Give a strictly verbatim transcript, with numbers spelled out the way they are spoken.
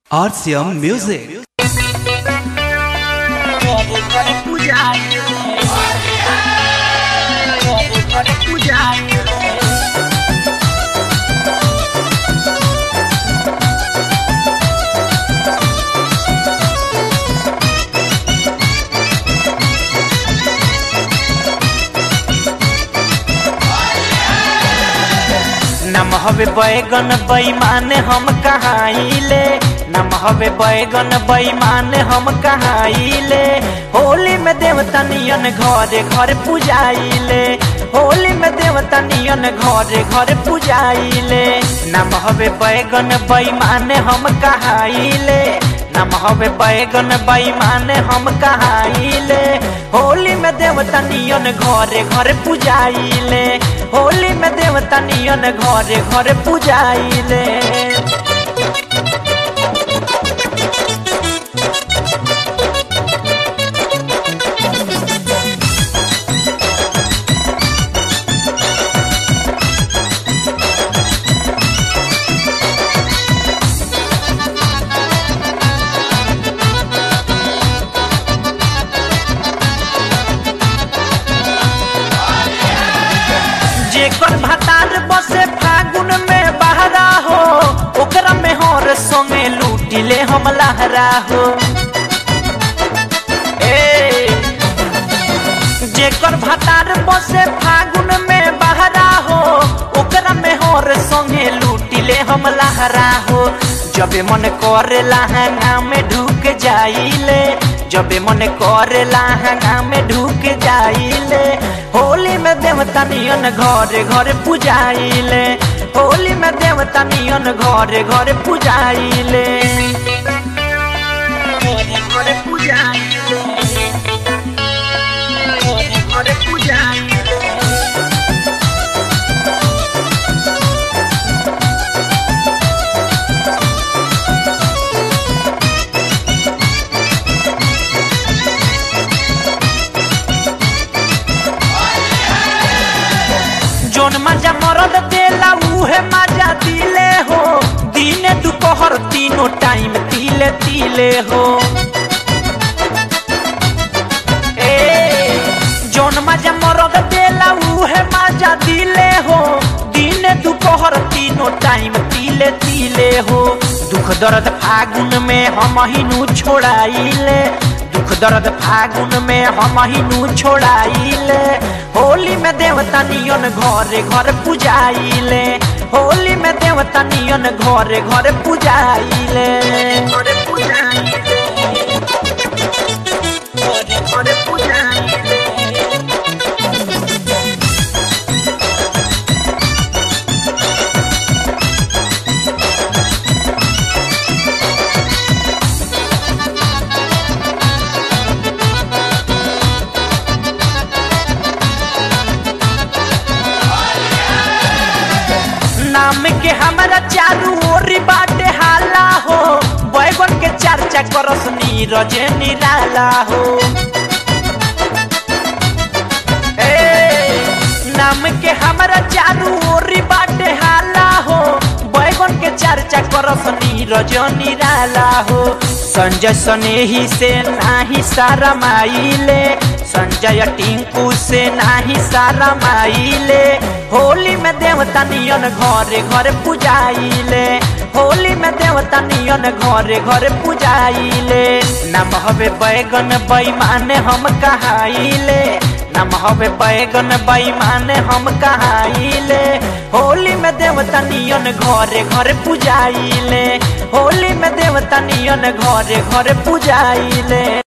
R C M Music. नम हवे बैगन बेईमान हम कहाइले नम हवे बैगन बेईमान हम कहाइले होली में देवता नियन घरे घर पूजाइले होली में देवता नियन घरे घर पूजाइले नम हवे बैगन बेईमान हम कहाइले नम हवे बैगन बेईमान हम कहाइले होली में देवता नियन घरे घर पूजाइले होली में देवता नियन घरे घर पूजाइले जेकर भतार बसे फागुन में बहरा हो ओकरा में हर संगे लूटिले हम लहरा हो ए जेकर भतार बसे फागुन में बहरा हो ओकरा में हर संगे लूटिले हम लहरा हो जबे मन करे लहंगा में ढुक जाइले जबे मन करे लहंगा में ढुक जाइले होली में देवता नियन घरे घरे पूजाइले होली में देवता नियन घरे घरे पूजाइले घरे घरे पूजाइले घरे पूजाइले जोन मजा मरद देला उहे मजा दिले हो दिन दोपहर तीनों टाइम तिले तिले हो ए जोन मजा मरद देला उहे मजा दिले हो दिन दोपहर तीनों टाइम तिले तिले हो दुख दर्द फागुन में हम हिनू छोड़ाइले दुख दर्द फागुन में हम हिनू छोड़ाइले होली में देवता नियन घरे घर पूजाइले होली में देवता नियन घरे घर पूजाइले घरे पूजाइले घरे घरे पूजाइले नाम के हमारा चारू ओरी बाटे हाला हो बैगन के चर्चा करस नीरज निराला हो ए नाम के हमारा चारू ओरी बाटे हाला हो बैगन के चर्चा करस नीरज निराला हो संजय सनेही से नाही सारा माइले संजय टिंकू से नाही सारा माइले होली में देवता नियन घरे घरे पूजाइले होली में देवता नियन घरे घरे पूजाइले नम हवे बैगन बेईमान हम कहाइले नम हवे बैगन बेईमान हम कहाइले होली में देवता नियन घरे घरे पूजाइले होली में देवता नियन घरे घरे पूजाइले।